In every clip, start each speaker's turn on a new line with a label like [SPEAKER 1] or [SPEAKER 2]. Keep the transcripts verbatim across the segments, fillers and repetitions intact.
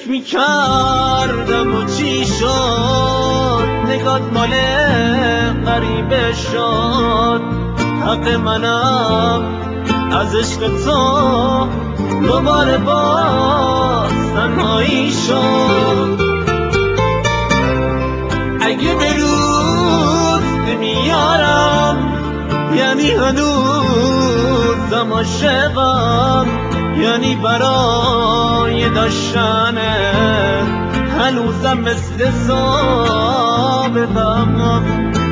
[SPEAKER 1] فکر میکردم و چی شد، نگات مال غریبه شد. حق منم از عشق تو دوباره باز تنهایی شد. اگه به روز نمیارم یعنی هنوزم عاشقم، یعنی برای داشتنه هنوزم مثل سابقم.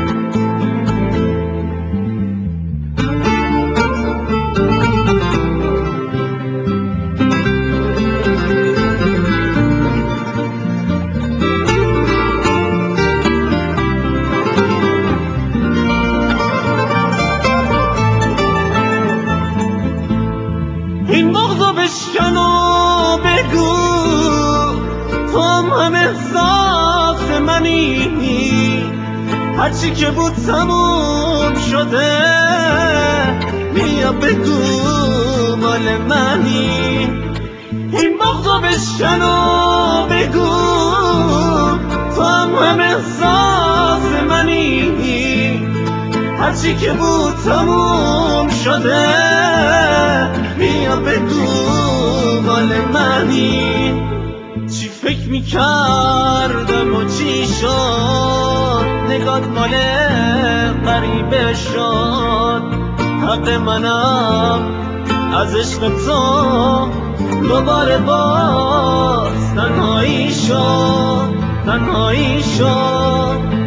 [SPEAKER 1] این بغضو بشکن و بگو تو هم هم احساس منی، هرچی که بود تموم شده بیا بگو مال منی. این بغضو بشکن و بگو تو هم هم احساس منی، هرچی که بود تموم شده بیا بگو مال منی. چی فکر میکردم و چی شد، نگات مال غریبه شد. حق منم از عشق تو دوباره باز تنهایی شد، تنهایی شد.